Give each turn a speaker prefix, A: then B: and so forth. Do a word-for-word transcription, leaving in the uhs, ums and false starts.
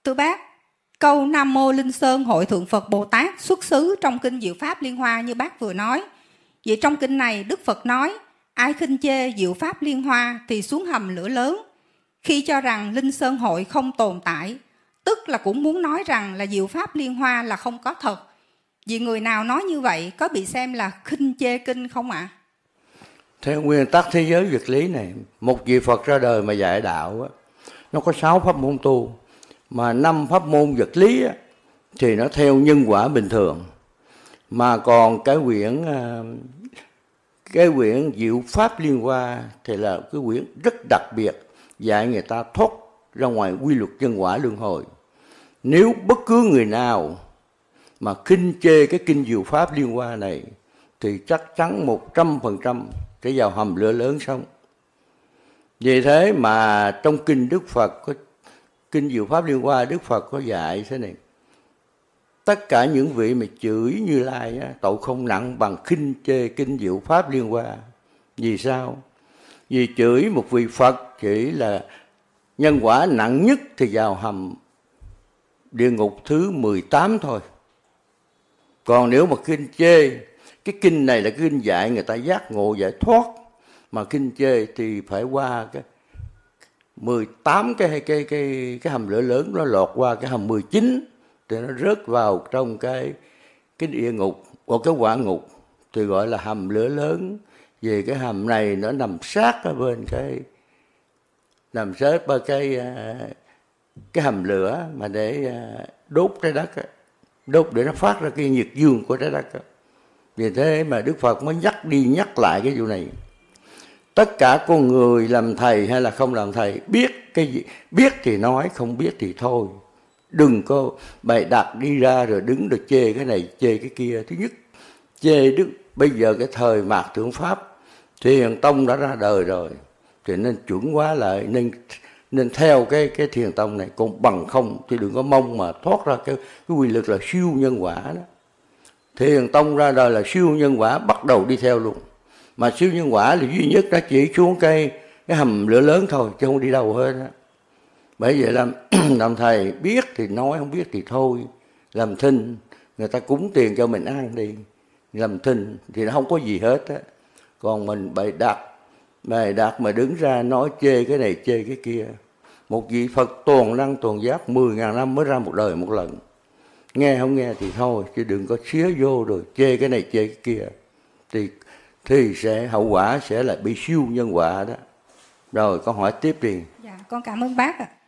A: Thưa bác, câu Nam Mô Linh Sơn Hội Thượng Phật Bồ Tát xuất xứ trong kinh Diệu Pháp Liên Hoa như bác vừa nói. Vậy trong kinh này Đức Phật nói, ai khinh chê Diệu Pháp Liên Hoa thì xuống hầm lửa lớn. Khi cho rằng Linh Sơn Hội không tồn tại, tức là cũng muốn nói rằng là Diệu Pháp Liên Hoa là không có thật. Vì người nào nói như vậy có bị xem là khinh chê kinh không ạ? À?
B: Theo nguyên tắc thế giới vật lý này, một vị Phật ra đời mà dạy đạo, nó có sáu pháp môn tu. Mà năm pháp môn vật lý thì nó theo nhân quả bình thường. Mà còn cái quyển cái quyển Diệu Pháp Liên Hoa thì là cái quyển rất đặc biệt, dạy người ta thoát ra ngoài quy luật nhân quả luân hồi. Nếu bất cứ người nào mà khinh chê cái kinh Diệu Pháp Liên Hoa này thì chắc chắn một trăm phần trăm sẽ vào hầm lửa lớn sống. Vì thế mà trong kinh Đức Phật có kinh Diệu Pháp Liên Hoa, Đức Phật có dạy thế này: tất cả những vị mà chửi Như Lai á, tội không nặng bằng khinh chê kinh Diệu Pháp Liên Hoa. Vì sao? Vì chửi một vị Phật chỉ là nhân quả nặng nhất thì vào hầm địa ngục thứ mười tám thôi. Còn nếu mà khinh chê, cái kinh này là cái kinh dạy người ta giác ngộ giải thoát, mà khinh chê thì phải qua cái mười tám cái cái cái cái hầm lửa lớn, nó lọt qua cái hầm mười chín thì nó rớt vào trong cái cái địa ngục hoặc cái quả ngục thì gọi là hầm lửa lớn. Vì cái hầm này nó nằm sát ở bên cái nằm sát bên cái cái hầm lửa mà để đốt trái đất, đốt để nó phát ra cái nhiệt dương của trái đất. Vì thế mà Đức Phật mới nhắc đi nhắc lại cái vụ này. Tất cả con người làm thầy hay là không làm thầy, biết cái gì, biết thì nói, không biết thì thôi. Đừng có bày đặt đi ra rồi đứng rồi chê cái này, chê cái kia. Thứ nhất, chê Đức, bây giờ cái thời mạt thượng Pháp, Thiền Tông đã ra đời rồi, thì nên chuẩn hóa lại, nên nên theo cái cái Thiền Tông này. Còn bằng không thì đừng có mong mà thoát ra cái, cái quy luật là siêu nhân quả đó. Thiền Tông ra đời là siêu nhân quả, bắt đầu đi theo luôn. Mà siêu nhân quả là duy nhất nó chỉ xuống cái, cái hầm lửa lớn thôi, chứ không đi đâu hết á. Bởi vậy làm, làm thầy biết thì nói, không biết thì thôi. Làm thinh, người ta cúng tiền cho mình ăn đi. Làm thinh thì nó không có gì hết á. Còn mình bày đặt, bày đặt mà đứng ra nói chê cái này chê cái kia. Một vị Phật toàn năng toàn giác mười ngàn năm mới ra một đời một lần. Nghe không nghe thì thôi, chứ đừng có xía vô rồi chê cái này chê cái kia. Thì thì sẽ hậu quả sẽ là bị siêu nhân quả đó. Rồi con hỏi tiếp đi.
A: Dạ, con cảm ơn bác ạ.